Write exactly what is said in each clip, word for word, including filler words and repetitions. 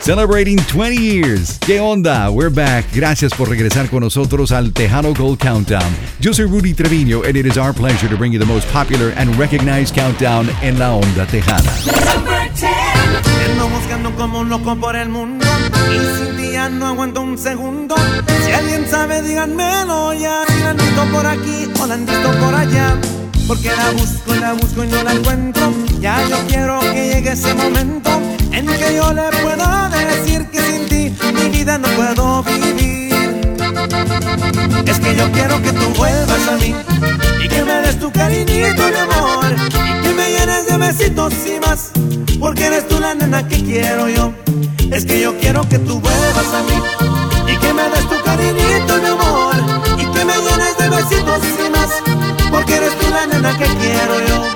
Celebrating twenty years. ¿Qué onda? We're back. Gracias por regresar con nosotros al Tejano Gold Countdown. Yo soy Rudy Treviño and it is our pleasure to bring you the most popular and recognized countdown en la onda tejana. Ando buscando como un loco por el mundo y sin ti ya no aguanto un segundo. Si alguien sabe, díganmelo ya. Si la han visto por aquí o la han visto por allá, porque la busco y la busco y no la encuentro. Ya yo quiero que llegue ese momento en que yo le pueda decir que sin ti mi vida no puedo vivir. Es que yo quiero que tú vuelvas a mí y que me des tu cariñito, mi amor, y que me llenes de besitos y más, porque eres tú la nena que quiero yo. Es que yo quiero que tú vuelvas a mí y que me des tu cariñito, mi amor, y que me llenes de besitos y más, porque eres tú la nena que quiero yo.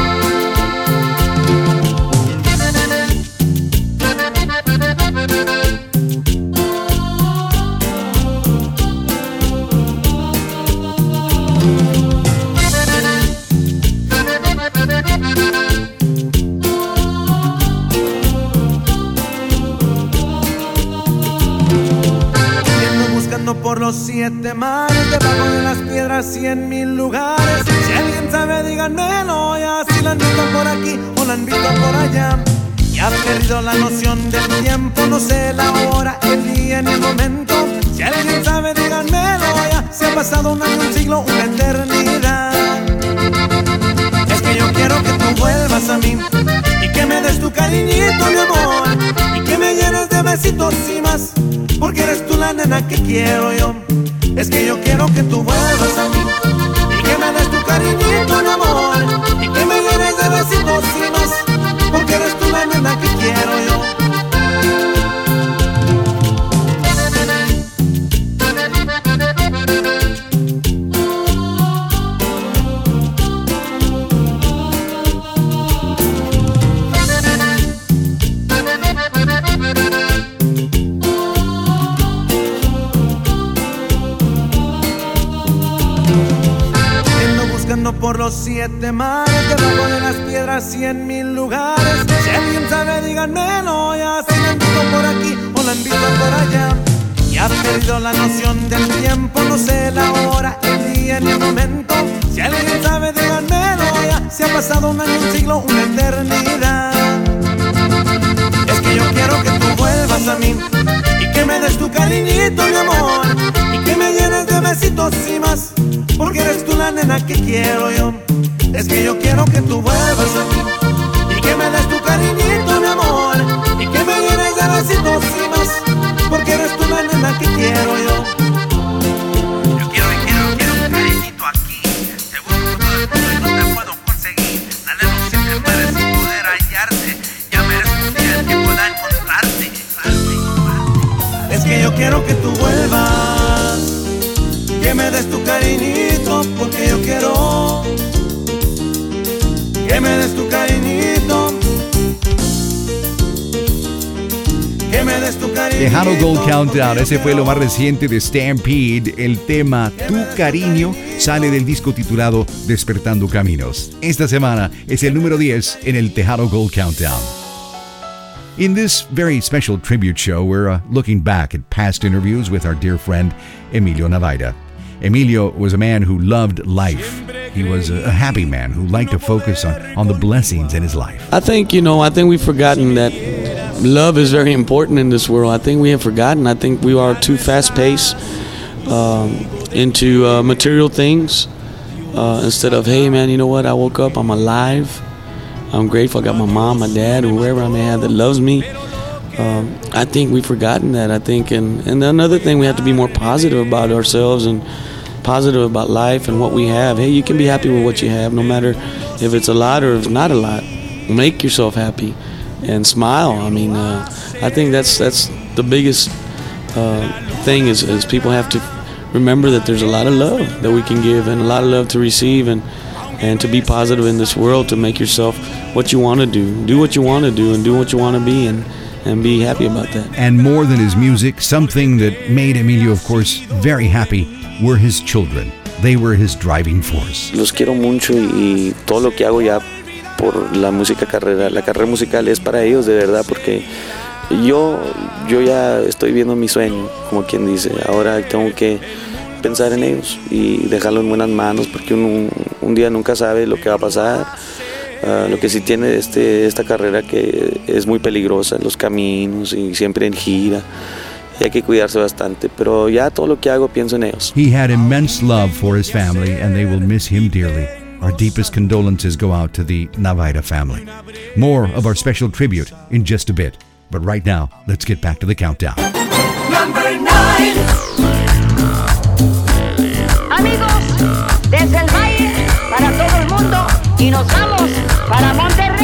Por los siete mares, debajo de las piedras y en mil lugares. Si alguien sabe, díganmelo ya. Si la han visto por aquí o la han visto por allá. Ya he perdido la noción del tiempo, no sé la hora, el día ni el momento. Si alguien sabe, díganmelo ya. Se ha pasado un año, un siglo, una eternidad. Es que yo quiero que tú vuelvas a mí y que me des tu cariñito, mi amor, y que me llenes de besitos y más, porque eres tú la nena que quiero yo. Es que yo quiero que tú vuelvas a mí y que me des tu cariñito, mi amor, y que me llenes de besitos y más, porque eres tú la nena que quiero yo. Por los siete mares, debajo de las piedras y en mil lugares. Si alguien sabe, díganmelo ya. Si la han visto por aquí o la han visto por allá. Ya he perdido la noción del tiempo, no sé la hora, el día ni el momento. Si alguien sabe, díganmelo ya. Se ha pasado un año, un siglo, una eternidad. Es que yo quiero que tú vuelvas a mí y que me des tu cariñito, mi amor, y que me llenes de besitos y más, porque eres tú la nena que quiero yo. Es que yo quiero que tú vuelvas a mí y que me des tu cariñito, mi amor, y que me llenes de besitos y más, porque eres tú la nena que quiero yo. Yo quiero y quiero, quiero un cariñito aquí. Te busco todo el mundo y no te puedo conseguir. Nademos siete mares sin poder hallarte. Ya merezco un día el que pueda encontrarte. Es que yo quiero que tú vuelvas, que me des tu cariñito, porque yo quiero que me des tu cariñito, que me des tu cariñito. Tejano Gold Countdown, ese fue lo más reciente de Stampede. El tema Tu Cariño sale del disco titulado Despertando Caminos. Esta semana es el número diez en el Tejano Gold Countdown. In this very special tribute show, we're uh, looking back at past interviews with our dear friend Emilio Navaida. Emilio was a man who loved life. He was a happy man who liked to focus on, on the blessings in his life. I think, you know, I think we've forgotten that love is very important in this world. I think we have forgotten. I think we are too fast-paced um, into uh, material things uh, instead of, hey, man, you know what? I woke up, I'm alive. I'm grateful I got my mom, my dad, or whoever I may have that loves me. Um, I think we've forgotten that. I think, and, and another thing, we have to be more positive about ourselves and positive about life and what we have. Hey, you can be happy with what you have, no matter if it's a lot or if it's not a lot. Make yourself happy and smile. I mean, uh, I think that's that's the biggest uh, thing is, is people have to remember that there's a lot of love that we can give and a lot of love to receive, and and to be positive in this world, to make yourself what you want to do. Do what you want to do and do what you want to be, and and be happy about that. And more than his music, something that made Emilio, of course, very happy were his children. They were his driving force. Los quiero mucho y, y todo lo que hago ya por la música carrera, la carrera musical es para ellos, de verdad, porque yo, yo ya estoy viendo mi sueño, como quien dice. Ahora tengo que pensar en ellos y dejarlo en buenas manos, porque un, un día nunca sabe lo que va a pasar. Uh, lo que sí tiene este, esta carrera que es muy peligrosa, los caminos y siempre en gira. Y hay que cuidarse bastante, pero ya todo lo que hago pienso en ellos. He had immense love for his family and they will miss him dearly. Our deepest condolences go out to the Navaira family. More of our special tribute in just a bit. But right now, let's get back to the countdown. Number nine. Amigos, desde el valle para todo el mundo y nos vamos para Monterrey.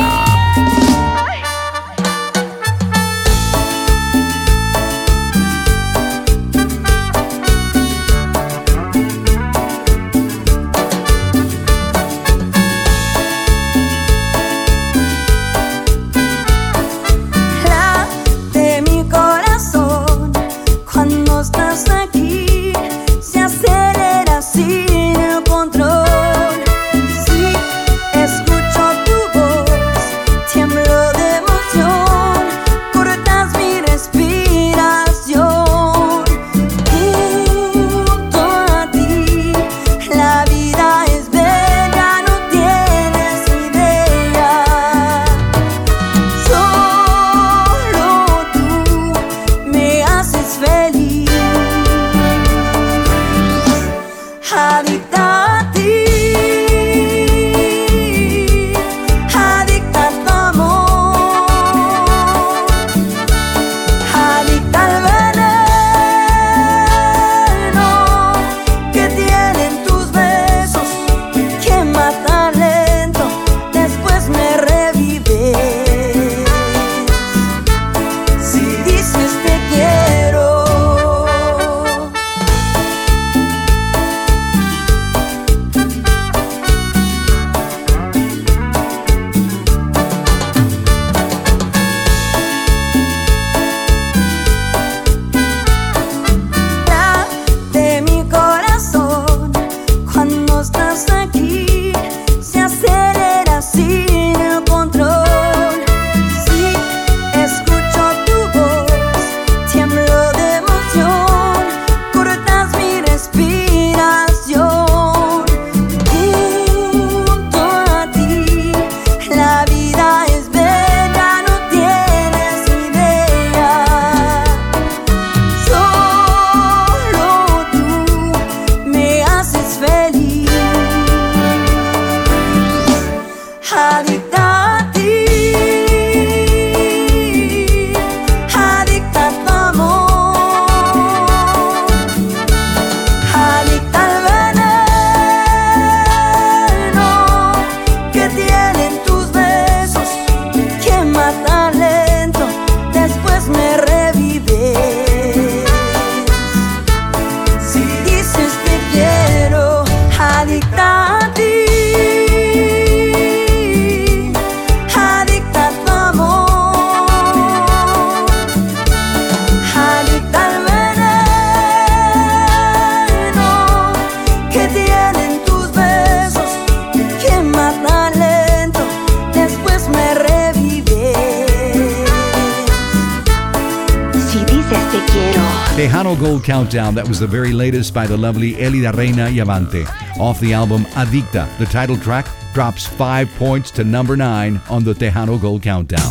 Tejano Gold Countdown, that was the very latest by the lovely Elida Reina y Avante. Off the album Adicta, the title track drops five points to number nine on the Tejano Gold Countdown.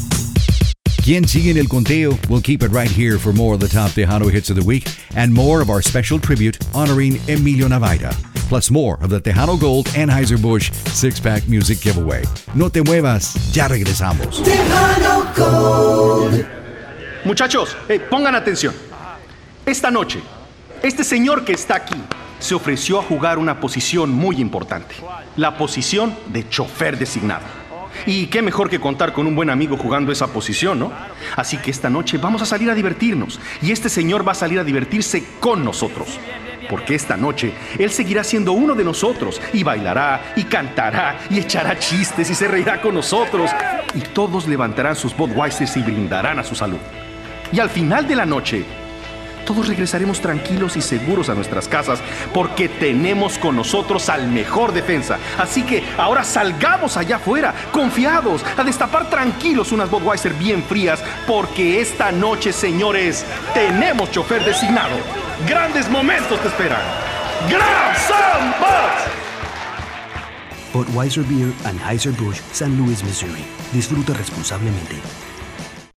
¿Quién sigue en el conteo? We'll keep it right here for more of the top Tejano hits of the week and more of our special tribute honoring Emilio Navaira. Plus more of the Tejano Gold Anheuser-Busch six-pack music giveaway. No te muevas, ya regresamos. Tejano Gold. Muchachos, eh, pongan atención. Esta noche, este señor que está aquí se ofreció a jugar una posición muy importante. La posición de chofer designado. Y qué mejor que contar con un buen amigo jugando esa posición, ¿no? Así que esta noche vamos a salir a divertirnos. Y este señor va a salir a divertirse con nosotros. Porque esta noche él seguirá siendo uno de nosotros. Y bailará, y cantará, y echará chistes, y se reirá con nosotros. Y todos levantarán sus Budweisers y brindarán a su salud. Y al final de la noche, todos regresaremos tranquilos y seguros a nuestras casas porque tenemos con nosotros al mejor defensa. Así que ahora salgamos allá afuera, confiados, a destapar tranquilos unas Budweiser bien frías porque esta noche, señores, tenemos chofer designado. Grandes momentos te esperan. ¡Grab some Buds! Budweiser Beer, Anheuser-Busch, San Luis, Missouri. Disfruta responsablemente.